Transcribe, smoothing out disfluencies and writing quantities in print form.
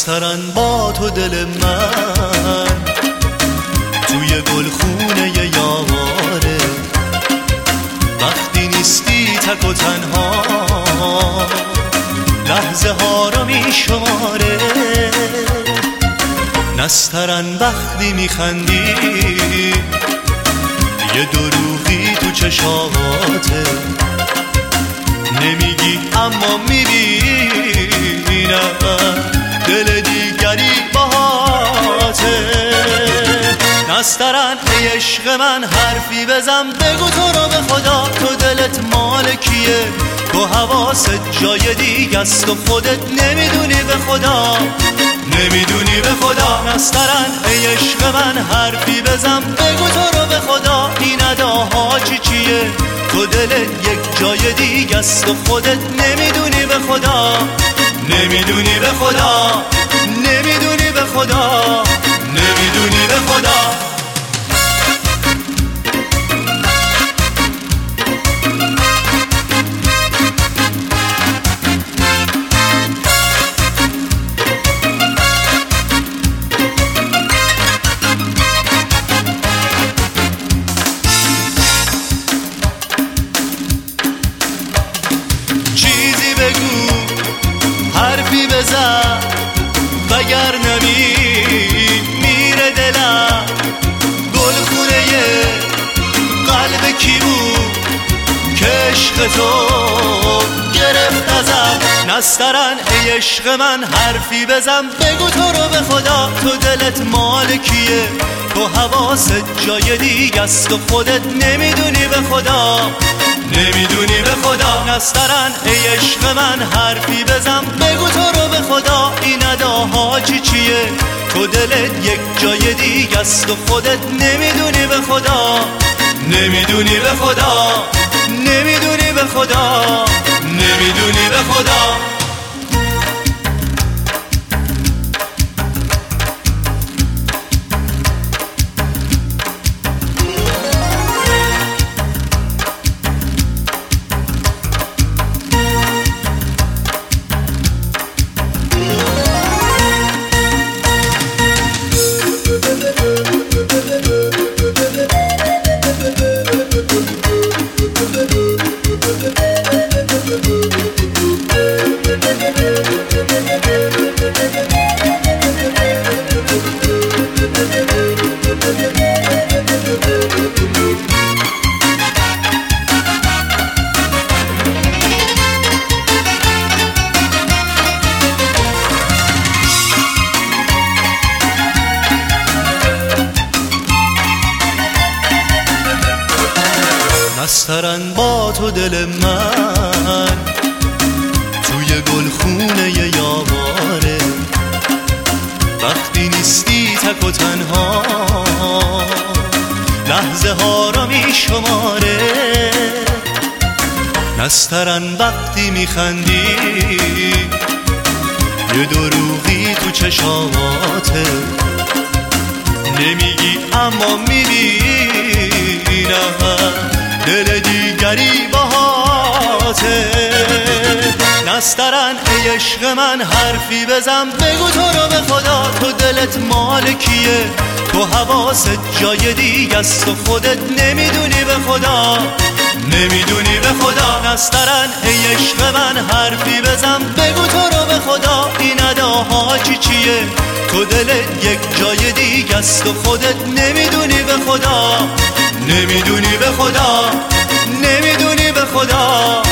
نسترن با تو دل من توی گلخونه یاواره، وقتی نیستی تک و تنها لحظه ها رو می شماره. نسترن وقتی میخندی یه دروغی تو چشاته، نمیگی اما میبینم دل دیگری باهاته. نسترن ای عشق من حرفی بزن، بگو تو رو به خدا تو دلت مال کیه، تو حواست جای دیگه است و خودت نمیدونی به خدا، نمیدونی به خدا. نسترن ای عشق من حرفی بزن، بگو تو رو به خدا این اداها چیه، تو دلت یک جای دیگه است و خودت نمیدونی به خدا، نمیدونی به خدا، نمیدونی به خدا، نمیدونی به خدا. بگو حرفی بزن وگر میره دلم، گلخونه قلب کی بود که عشق تو گرفت ازم. نسترن ای عشق من حرفی بزن، بگو تو رو به خدا تو دلت مال کیه، تو حواست جای دیگه است و خودت نمیدونی به خدا، نمیدونی به خدا. نسترن ای عشق من حرفی بزن، بگو تو رو به خدا این اداها چیه، تو دلت یک جای دیگه است و خودت نمیدونی به خدا، نمیدونی به خدا، نمیدونی به خدا، نمیدونی به خدا. نسترن با تو دل من توی گلخونه یاواره، وقتی نیستی تک و تنها لحظه ها رو می شماره. نسترن وقتی میخندی یه دروغی تو چشاته، نمیگی اما میبینم دل دیگری باهاته. نسترن ای عشق من حرفی بزن، بگو تو رو به خدا تو دلت مال کیه، تو حواست جای دیگه است و خودت نمیدونی به خدا، نمیدونی به خدا. نسترن ای عشق من حرفی بزن، بگو تو رو به خدا این اداها چیه، تو دلت یک جای دیگه است و خودت نمیدونی به خدا، نمیدونی به خدا، نمیدونی به خدا.